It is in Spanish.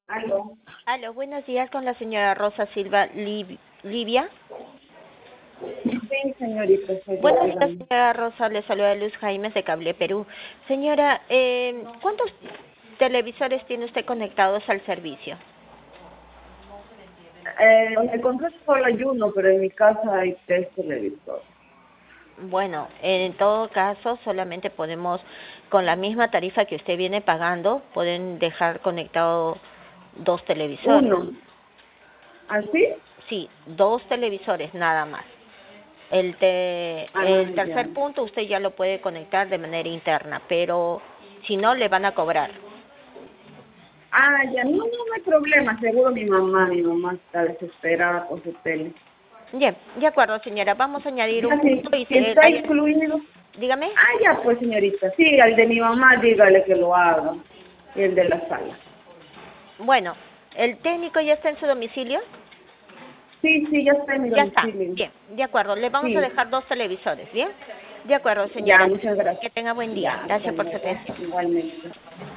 Aló. Aló, buenos días con la señora Rosa Silva Livia. Sí, señorita, soy yo, Buenos días, dígame. señora Rosa, le saluda Luz Jaime de Cable Perú. Señora, ¿cuántos televisores tiene usted conectados al servicio? Me compré solo hay uno, pero en mi casa hay tres televisores. Bueno, en todo caso, solamente podemos, con la misma tarifa que usted viene pagando, pueden dejar conectado dos televisores. Uno. ¿Así? Sí, dos televisores nada más. Ah, El ya. tercer punto usted ya lo puede conectar de manera interna, pero si no le van a cobrar. Ah, ya, no, no hay problema. Seguro mi mamá está desesperada con su tele. Bien, de acuerdo, señora. Vamos a añadir un Ya, punto y si está incluido. dígame. Ah, ya, pues, señorita. Sí, al de mi mamá, dígale que lo haga. Y el de la sala. Bueno, ¿el técnico ya está en su domicilio? Sí, sí, ya está en mi Ya está. domicilio. Bien, de acuerdo. Le vamos a Sí. dejar dos televisores, ¿bien? De acuerdo, Ya, señora. muchas gracias. Que tenga buen día. Ya, hasta Gracias por su luego. atención. Igualmente.